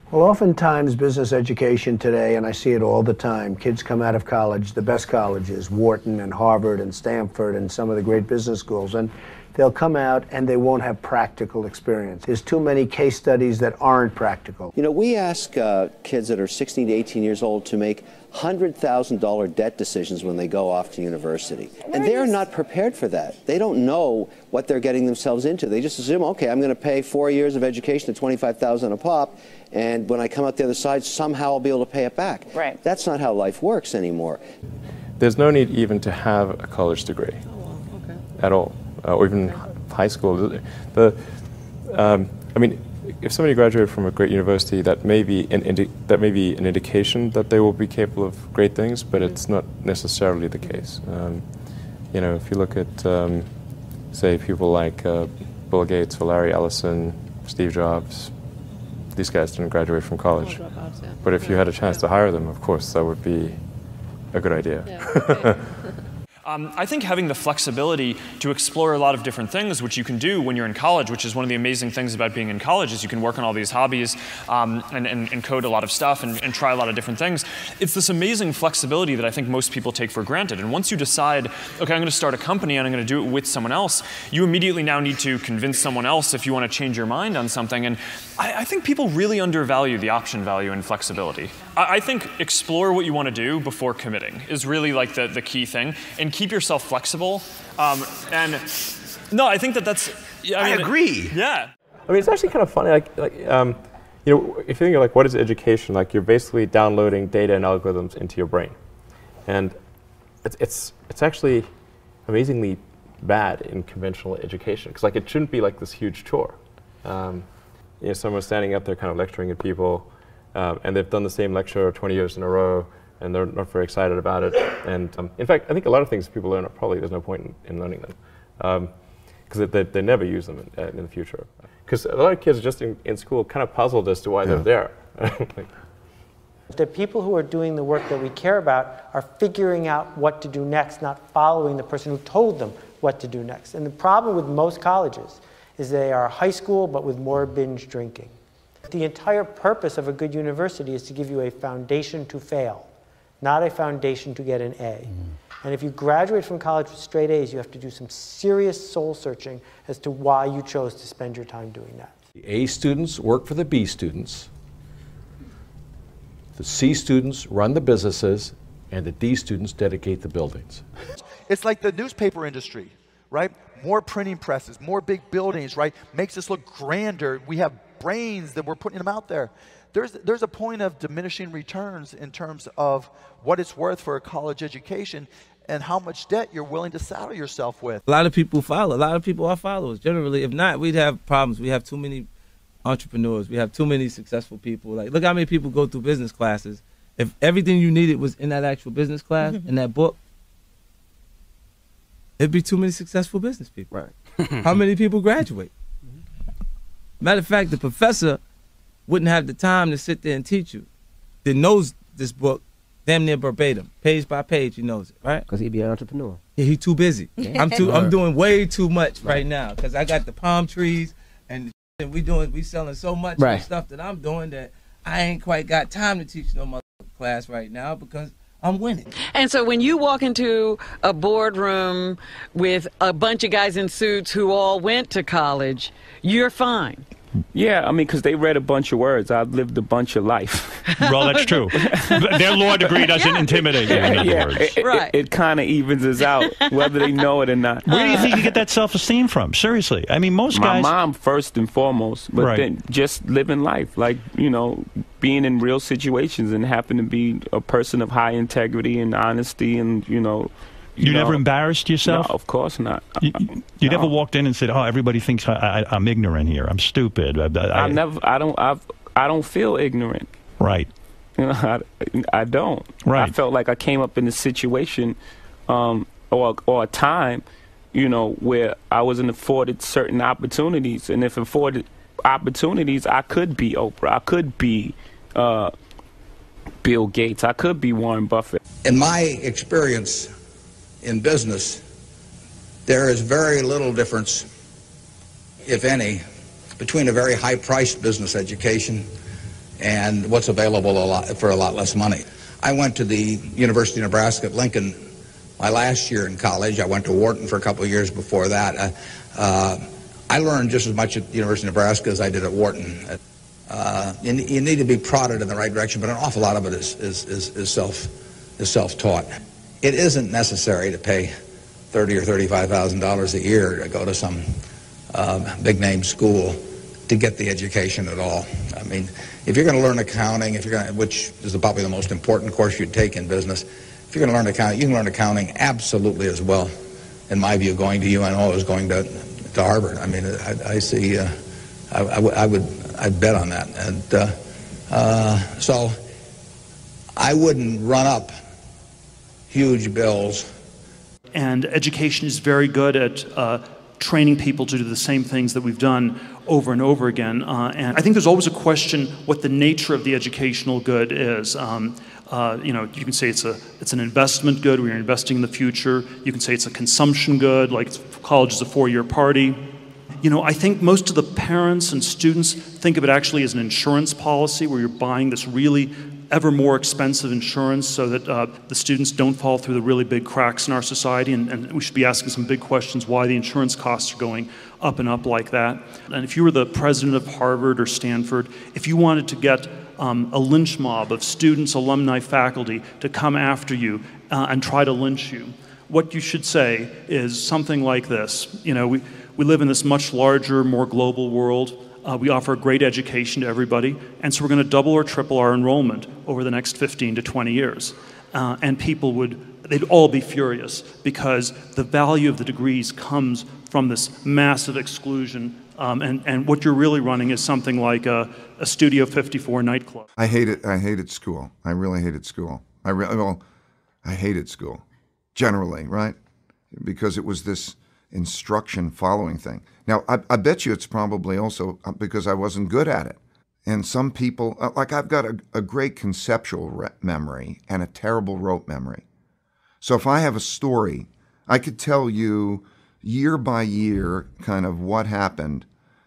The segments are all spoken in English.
Well, oftentimes business education today, and I see it all the time, kids come out of college, the best colleges, Wharton and Harvard and Stanford and some of the great business schools, and they'll come out and they won't have practical experience. There's too many case studies that aren't practical. You know, we ask kids that are 16 to 18 years old to make $100,000 debt decisions when they go off to university. And they're not prepared for that. They don't know what they're getting themselves into. They just assume, okay, I'm going to pay 4 years of education at $25,000 a pop, and when I come out the other side, somehow I'll be able to pay it back. Right. That's not how life works anymore. There's no need even to have a college degree at all, or even high school. I mean, if somebody graduated from a great university, that may be an indication that they will be capable of great things, but it's not necessarily the case. You know, if you look at, say, people like Bill Gates or Larry Ellison, Steve Jobs, these guys didn't graduate from college. But if you had a chance to hire them, of course, that would be a good idea. Yeah, I think having the flexibility to explore a lot of different things, which you can do when you're in college, which is one of the amazing things about being in college, is you can work on all these hobbies and code a lot of stuff and try a lot of different things. It's this amazing flexibility that I think most people take for granted. And once you decide, okay, I'm going to start a company and I'm going to do it with someone else, you immediately now need to convince someone else if you want to change your mind on something. And I think people really undervalue the option value and flexibility. I think explore what you want to do before committing is really like the key thing, and keep yourself flexible. And no, I think that's. I agree. Yeah. I mean, it's actually kind of funny. You know, if you think of like what is education, like you're basically downloading data and algorithms into your brain, and it's actually amazingly bad in conventional education because like it shouldn't be like this huge chore. You know, someone's standing up there kind of lecturing at people, and they've done the same lecture 20 years in a row, and they're not very excited about it. And in fact, I think a lot of things people learn, probably there's no point in learning them, because they never use them in the future. Because a lot of kids are just in school kind of puzzled as to why they're there. The people who are doing the work that we care about are figuring out what to do next, not following the person who told them what to do next. And the problem with most colleges is they are high school, but with more binge drinking. The entire purpose of a good university is to give you a foundation to fail, not a foundation to get an A. And if you graduate from college with straight A's, you have to do some serious soul searching as to why you chose to spend your time doing that. The A students work for the B students, the C students run the businesses, and the D students dedicate the buildings. It's like the newspaper industry, right? More printing presses, more big buildings, right? Makes us look grander. We have brains that we're putting them out there. There's a point of diminishing returns in terms of what it's worth for a college education and how much debt you're willing to saddle yourself with. A lot of people follow. A lot of people are followers. Generally, if not, we'd have problems. We have too many entrepreneurs. We have too many successful people. Like, look how many people go through business classes. If everything you needed was in that actual business class, in that book, it'd be too many successful business people. Right. How many people graduate? Matter of fact, the professor wouldn't have the time to sit there and teach you. That knows this book damn near verbatim, page by page. He knows it, right? Because he'd be an entrepreneur. Yeah, he's too busy. I'm doing way too much right now because I got the palm trees and we selling so much stuff that I'm doing that I ain't quite got time to teach no mother class right now because I'm winning. And so when you walk into a boardroom with a bunch of guys in suits who all went to college, you're fine. Yeah, I mean, because they read a bunch of words. I've lived a bunch of life. Well, that's true. Their law degree doesn't intimidate you, in other words. It kind of evens us out, whether they know it or not. Where do you think you get that self-esteem from? Seriously. I mean, most guys... My mom, first and foremost, but then just living life. Like, you know, being in real situations and happen to be a person of high integrity and honesty and, you know... You never embarrassed yourself? No, of course not. You never walked in and said, "Oh, everybody thinks I'm ignorant here. I'm stupid." I don't feel ignorant. Right. You know, I don't. Right. I felt like I came up in a situation, or a time, you know, where I wasn't afforded certain opportunities, and if afforded opportunities, I could be Oprah. I could be Bill Gates. I could be Warren Buffett. In my experience in business, there is very little difference, if any, between a very high-priced business education and what's available for a lot less money. I went to the University of Nebraska at Lincoln my last year in college. I went to Wharton for a couple of years before that. I learned just as much at the University of Nebraska as I did at Wharton. You need to be prodded in the right direction, but an awful lot of it is self-taught. It isn't necessary to pay $30,000 or $35,000 a year to go to some big-name school to get the education at all. I mean, if you're going to learn accounting, which is probably the most important course you'd take in business, if you're going to learn accounting, you can learn accounting absolutely as well, in my view, going to UNO as going to Harvard. I mean, I see. I'd bet on that, and so I wouldn't run up huge bills. And education is very good at training people to do the same things that we've done over and over again. And I think there's always a question what the nature of the educational good is. You know, you can say it's an investment good, where you're investing in the future. You can say it's a consumption good, like college is a 4-year party. You know, I think most of the parents and students think of it actually as an insurance policy, where you're buying this really ever more expensive insurance so that the students don't fall through the really big cracks in our society, and we should be asking some big questions why the insurance costs are going up and up like that. And if you were the president of Harvard or Stanford, if you wanted to get a lynch mob of students, alumni, faculty to come after you and try to lynch you, what you should say is something like this. You know, we live in this much larger, more global world. We offer a great education to everybody, and so we're going to double or triple our enrollment over the next 15 to 20 years. And people they'd all be furious, because the value of the degrees comes from this massive exclusion, and what you're really running is something like a Studio 54 nightclub. I hated school. I really hated school. I hated school, generally, right? Because it was this instruction following thing. Now, I bet you it's probably also because I wasn't good at it. And some people, like I've got a great conceptual memory and a terrible rote memory. So if I have a story, I could tell you year by year kind of what happened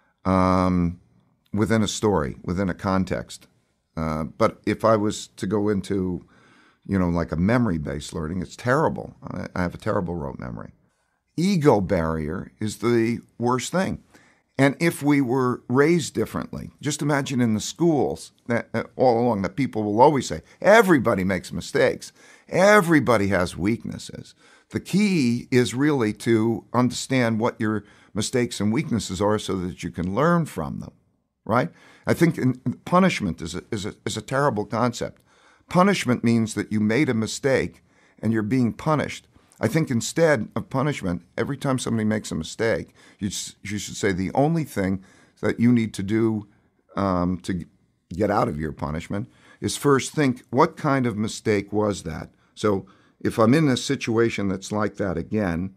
within a story, within a context. But if I was to go into, you know, like a memory-based learning, it's terrible. I have a terrible rote memory. Ego barrier is the worst thing. And if we were raised differently, just imagine in the schools that all along that people will always say, everybody makes mistakes. Everybody has weaknesses. The key is really to understand what your mistakes and weaknesses are so that you can learn from them, right? I think punishment is a terrible concept. Punishment means that you made a mistake and you're being punished. I think instead of punishment, every time somebody makes a mistake, you should say the only thing that you need to do to get out of your punishment is first think, what kind of mistake was that? So if I'm in a situation that's like that again,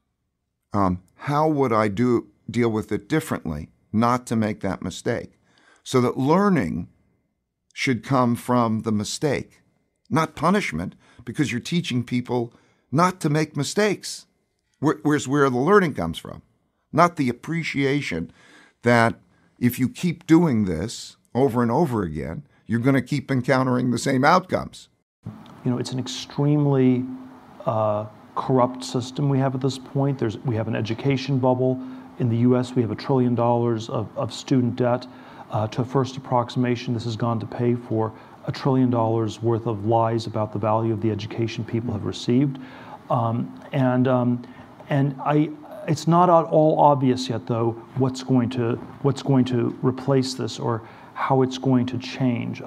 how would I deal with it differently, not to make that mistake? So that learning should come from the mistake, not punishment, because you're teaching people not to make mistakes. Where's where the learning comes from, not the appreciation that if you keep doing this over and over again, you're going to keep encountering the same outcomes. You know, it's an extremely corrupt system we have at this point. We have an education bubble. In the U.S., we have $1 trillion of student debt. To a first approximation, this has gone to pay for $1 trillion worth of lies about the value of the education people have received. It's not at all obvious yet, though, what's going to replace this or how it's going to change.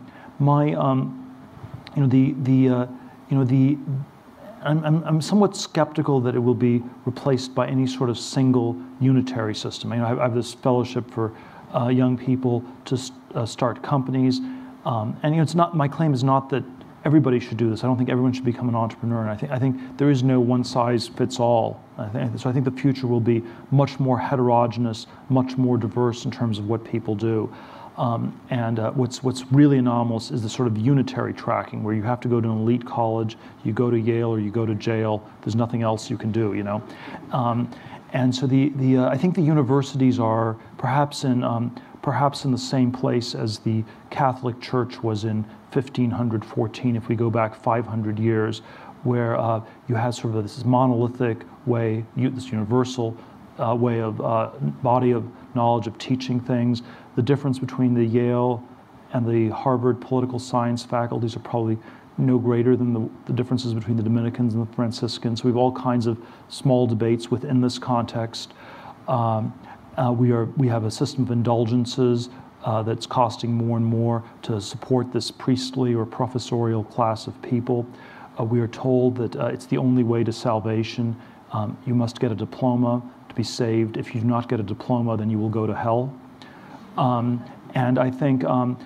I'm somewhat skeptical that it will be replaced by any sort of single unitary system. I have this fellowship for young people to start companies. And it's not, my claim is not that everybody should do this. I don't think everyone should become an entrepreneur. And I think there is no one size fits all. So I think the future will be much more heterogeneous, much more diverse in terms of what people do. What's really anomalous is the sort of unitary tracking, where you have to go to an elite college, you go to Yale or you go to jail. There's nothing else you can do, you know. And so I think the universities are perhaps in perhaps in the same place as the Catholic Church was in 1514, if we go back 500 years, where you had sort of this monolithic way, this universal way of body of knowledge of teaching things. The difference between the Yale and the Harvard political science faculties are probably no greater than the differences between the Dominicans and the Franciscans. So we have all kinds of small debates within this context. We have a system of indulgences that's costing more and more to support this priestly or professorial class of people. We are told that it's the only way to salvation. You must get a diploma to be saved. If you do not get a diploma, then you will go to hell. And I think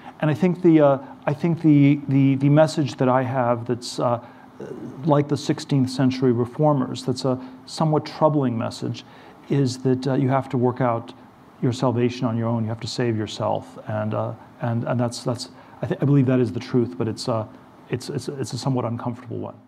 the message that I have that's like the 16th century reformers, that's a somewhat troubling message, is that you have to work out your salvation on your own. You have to save yourself, and that's I believe that is the truth, but it's a somewhat uncomfortable one.